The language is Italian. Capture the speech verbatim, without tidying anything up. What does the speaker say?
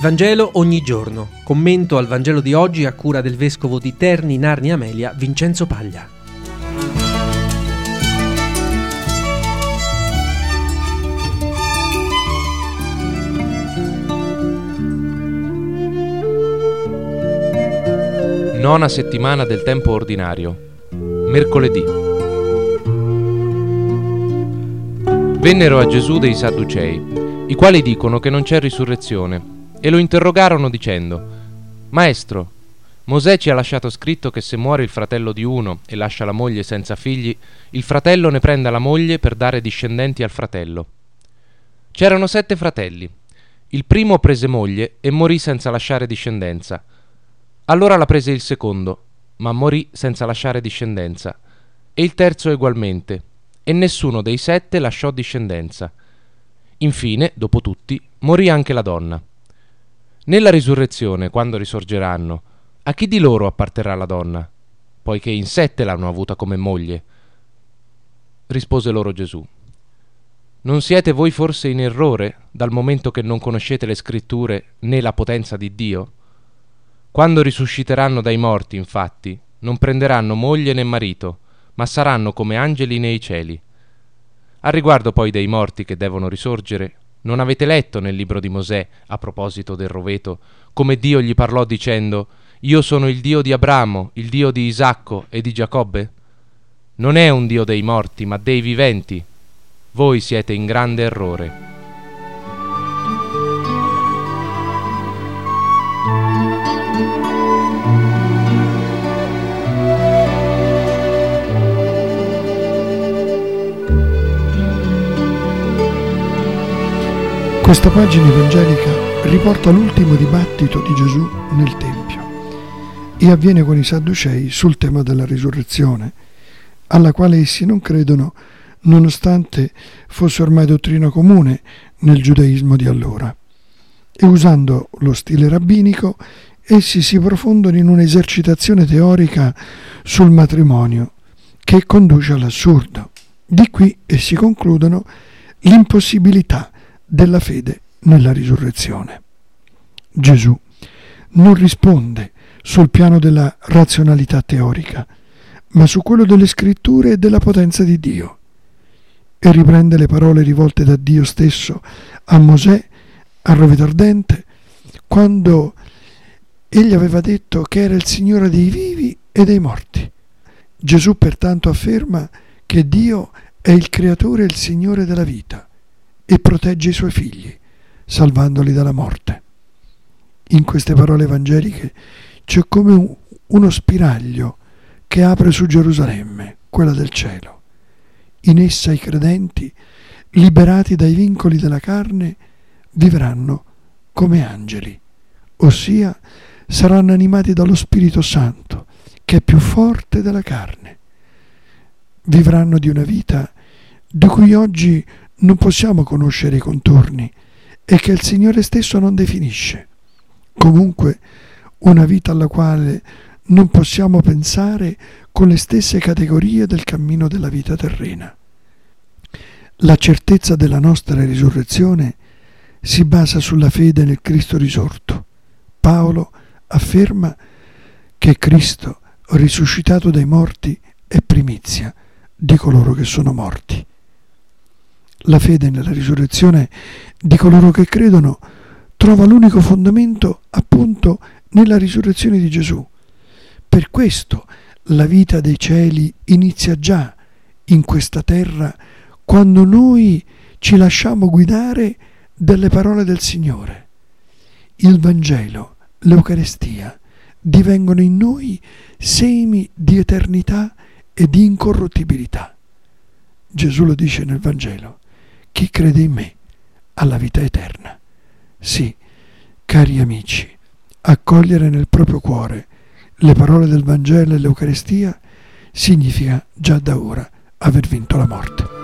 Il Vangelo ogni giorno. Commento al Vangelo di oggi a cura del vescovo di Terni, Narni Amelia, Vincenzo Paglia. Nona settimana del tempo ordinario. Mercoledì. Vennero a Gesù dei Sadducei, i quali dicono che non c'è risurrezione, e lo interrogarono dicendo: Maestro, Mosè ci ha lasciato scritto che se muore il fratello di uno e lascia la moglie senza figli, il fratello ne prenda la moglie per dare discendenti al fratello. C'erano sette fratelli. Il primo prese moglie e morì senza lasciare discendenza. Allora la prese il secondo, ma morì senza lasciare discendenza, e il terzo egualmente, e nessuno dei sette lasciò discendenza. Infine, dopo tutti, morì anche la donna. Nella risurrezione, quando risorgeranno, a chi di loro apparterrà la donna, poiché in sette l'hanno avuta come moglie? Rispose loro Gesù: Non siete voi forse in errore, dal momento che non conoscete le scritture né la potenza di Dio? Quando risusciteranno dai morti, infatti, non prenderanno moglie né marito, ma saranno come angeli nei cieli. Al riguardo poi dei morti che devono risorgere, non avete letto nel libro di Mosè, a proposito del roveto, come Dio gli parlò dicendo: Io sono il Dio di Abramo, il Dio di Isacco e di Giacobbe? Non è un Dio dei morti, ma dei viventi. Voi siete in grande errore. Questa pagina evangelica riporta l'ultimo dibattito di Gesù nel Tempio e avviene con i Sadducei sul tema della risurrezione, alla quale essi non credono nonostante fosse ormai dottrina comune nel giudaismo di allora. E usando lo stile rabbinico, essi si profondono in un'esercitazione teorica sul matrimonio che conduce all'assurdo. Di qui essi concludono l'impossibilità della fede nella risurrezione. Gesù non risponde sul piano della razionalità teorica, ma su quello delle scritture e della potenza di Dio, e riprende le parole rivolte da Dio stesso a Mosè al roveto ardente, quando egli aveva detto che era il Signore dei vivi e dei morti. Gesù pertanto afferma che Dio è il Creatore e il Signore della vita e protegge i suoi figli, salvandoli dalla morte. In queste parole evangeliche c'è come un, uno spiraglio che apre su Gerusalemme, quella del cielo. In essa i credenti, liberati dai vincoli della carne, vivranno come angeli, ossia saranno animati dallo Spirito Santo, che è più forte della carne. Vivranno di una vita di cui oggi non possiamo conoscere i contorni e che il Signore stesso non definisce. Comunque, una vita alla quale non possiamo pensare con le stesse categorie del cammino della vita terrena. La certezza della nostra risurrezione si basa sulla fede nel Cristo risorto. Paolo afferma che Cristo, risuscitato dai morti, è primizia di coloro che sono morti. La fede nella risurrezione di coloro che credono trova l'unico fondamento appunto nella risurrezione di Gesù. Per questo la vita dei cieli inizia già in questa terra, quando noi ci lasciamo guidare dalle parole del Signore. Il Vangelo, l'Eucaristia, divengono in noi semi di eternità e di incorruttibilità. Gesù lo dice nel Vangelo: chi crede in me ha la vita eterna. Sì, cari amici, accogliere nel proprio cuore le parole del Vangelo e l'Eucaristia significa già da ora aver vinto la morte.